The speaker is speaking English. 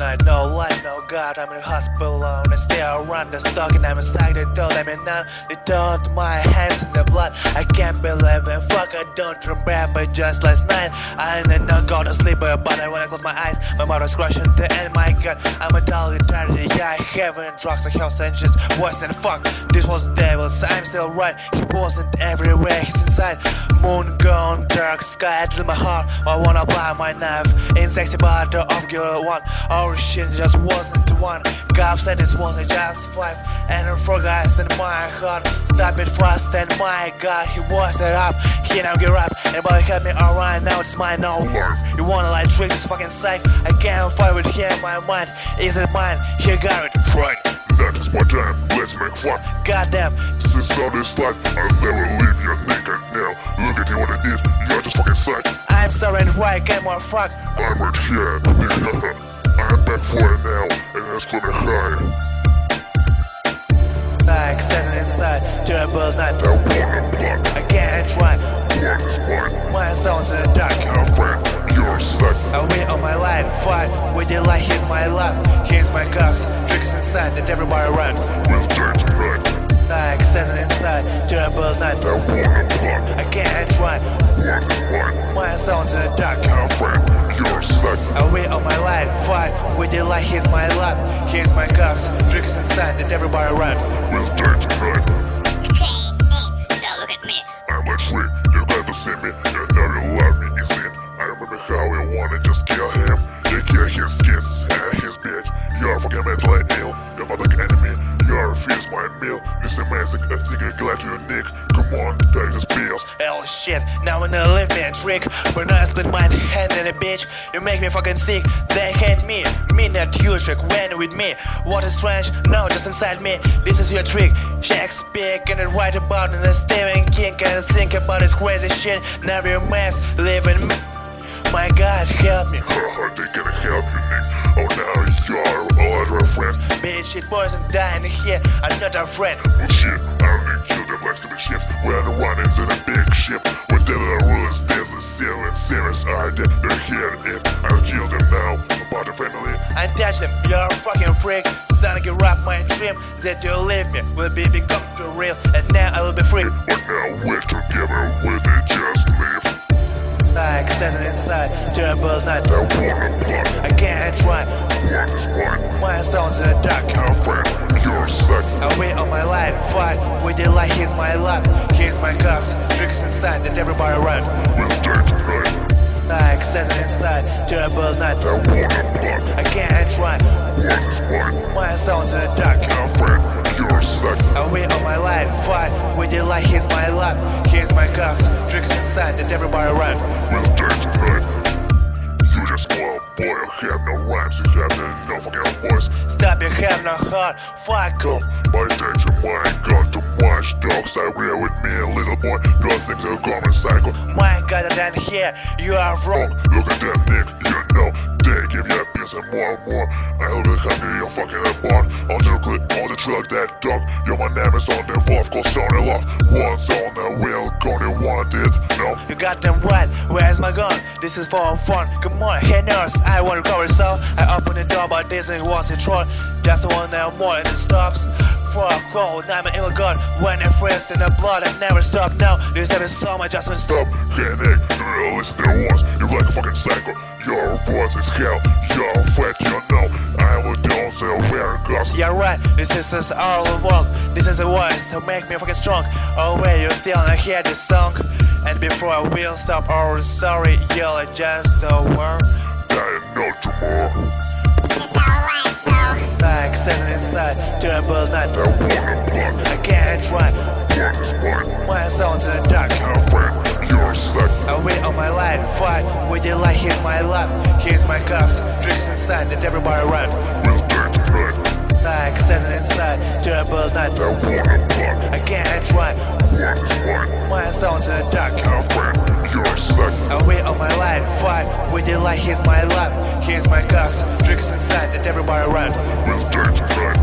night, no light, no God. I'm in the hospital alone. I still run the stock and I'm inside the door. Let me know. They turned my hands in the blood. I can't believe it. Fuck, I don't remember just last night. I didn't go to sleep, but when I close my eyes, my mother's crushing to end. My God, I'm a totalitarian. Yeah, I haven't drugs, I have senses. Worse than fuck. This was the devil's. I'm still right. He wasn't everywhere. He's inside. Moon gone, dark sky. I drill my heart. I wanna apply my knife in sexy bottle of girl one. Our shit just wasn't the one. God said this wasn't just five. And I forgot in my heart. Stop it fast and my God, he was it up. He now get up. Anybody help me? Alright, now it's mine, no life. You wanna like trick this fucking psych? I can't fight with him. My mind isn't mine. He got it. Right, that is my time. Let's make fun. Goddamn. Since all this life, I'll never leave you nigga now. Look at you what I did. You're just fucking psych. I'm sorry and right, get more fuck. I'm right here, nigga. I'm back for it now, and it's gonna high. Like sitting inside, terrible night. I wanna blood. I can't run. Blood is mine. My sounds in the dark. Your friend, you're sick. I wait on my life, fight with the light. Here's my love, here's my cause. Tricks inside that everybody run. We'll die tonight. Like sitting inside, terrible night. I wanna blood. I can't run. Blood is mine. My sounds in the dark. Your friend, you're sick. I wait on my life, fight with the light. Here's my love, here's my cause. Tricks inside that everybody run. We'll die tonight. Okay, Nick, don't look at me. I'm like free, you got to see me. You know you love me, is it? I remember how you wanna just kill him. You kill his kiss and his bitch. You're fucking mentally ill. You're not like enemy. Your fear's my meal. It's amazing. I think I'm glad you're Nick. Come on, take the pills. Oh shit, now when they leave me a trick. When I split my hand in a bitch, you make me fucking sick. They hate me not you, trick when with me. What is strange? No, just inside me. This is your trick. Shakespeare can write about it. And Stephen King can think about his crazy shit. Never a mess, living me. My God, help me. Haha, they gonna help you, Nick. Oh, now you're all other friends. Bitch, it wasn't dying here. I'm not a friend. Bullshit, I only kill the blacks of the ships. We're the ones in a big ship. With the rules, there's a silent serious idea. They're here it. I'll kill them now. About the family. Untouch them, you're a fucking freak. Son, give up my dream that you leave me will be become too real. And now I will be free. But now we're together, will they just leave? Like sitting inside, terrible night. I wanna blood. I can't run. Blood is mine. My sounds in the dark. Your friend, you're sick. I wait on my life, fight with the light. Here's my love, here's my cause. Tricks inside that everybody run. We'll die tonight. Like sitting inside, terrible night. I wanna blood. I can't run. Blood is mine. My sounds in the dark. Your friend, you're sick. I wait on my life, fight with the light. Here's my love, here's my cause. Tricks inside that everybody run. We'll die tonight. You just small boy, you have no rhymes, you have no fucking voice. Stop, you have no heart, fuck Come, my attention, my God, too much dogs. I agree with me, little boy. Don't think they're common cycle. My God, I don't hear, you are wrong. Look at that, Nick, you know. They give you a piece and more. I'll be happy you're fucking a bond. On the truck, that dog. You're my name is on the wolf, called Stony Love. Once on the wheel, gonna want it, no. You got them right, where's my gun? This is for fun, come on, hey nurse, I want to recover, so I open the door, but this ain't was a troll. Just the one that more and it stops. For a cold, I'm an evil god. When I'm fresh in the blood, I never stop. Now, this ever so I just won't stop. Hey Nick, do you listen to the words? You're like a fucking psycho. Your voice is hell, you're fake, you know. I will don't say where it goes. You're right, this is our world. This is the voice to make me fucking strong. Oh wait, you still not hear this song? And before I will stop, oh sorry, yell at just a word. I know tomorrow. This is our life, so. Like sitting inside, terrible night. I wanna blood. I can't run. Blood is mine. My sounds in the dark. Your friend, you're sick. I wait on my life, fight with the light. Here's my love, here's my cause. Tricks inside that everybody run. We'll die tonight. Like sitting inside, terrible night. I wanna blood. I can't run. Blood is mine. My sounds in the dark. Your friend, you're sick. I wait on my life, fight with the light. Here's my love, here's my cause. Tricks inside that everybody run. We'll die tonight.